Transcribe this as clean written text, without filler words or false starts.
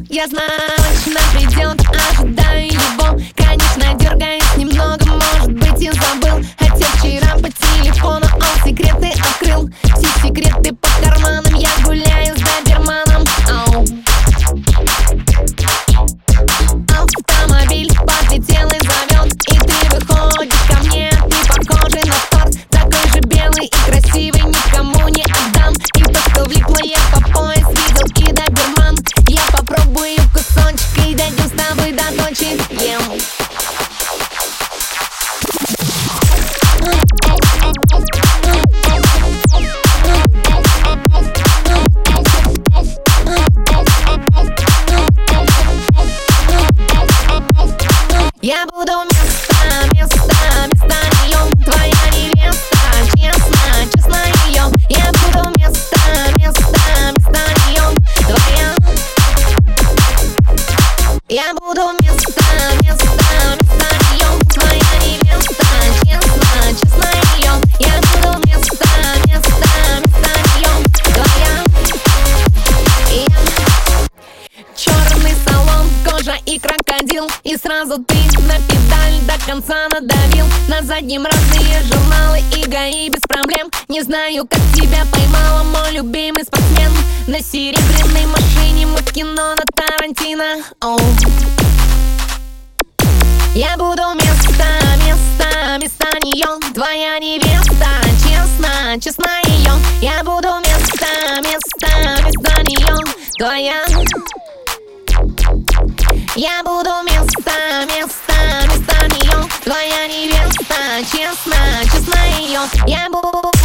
Я знаю, точно придет, ожидаю его. Конечно, дергаюсь немного, может быть, и забыл. Хотя вчера по телефону он секреты открыл. Все секреты по карманам, я гуляю с доберманом. Автомобиль подлетел и зовет, и ты выходишь ко мне. Ты похожий на торт, такой же белый и красивый, никому не отдам. И то, что влипла я по пояс, видел и доберман. Я попробую кусочек и дойдем с тобой до точки. Я буду место нее, твоя невеста, честно ее. Я буду место нее, твоя. Я буду место нее, твоя невеста, честно ее. Я буду место нее, твоя. Черный салон, кожа и крокодил, и сразу ты на педаль до конца надавил. На заднем разные журналы и ГАИ без проблем. Не знаю, как тебя поймала, мой любимый спортсмен. На серебряной машине мы в кино на Тарантино. Я буду место нее, твоя невеста, честно ее. Я буду место нее, твоя. Я буду место нее, твоя невеста, честно ее. Я буду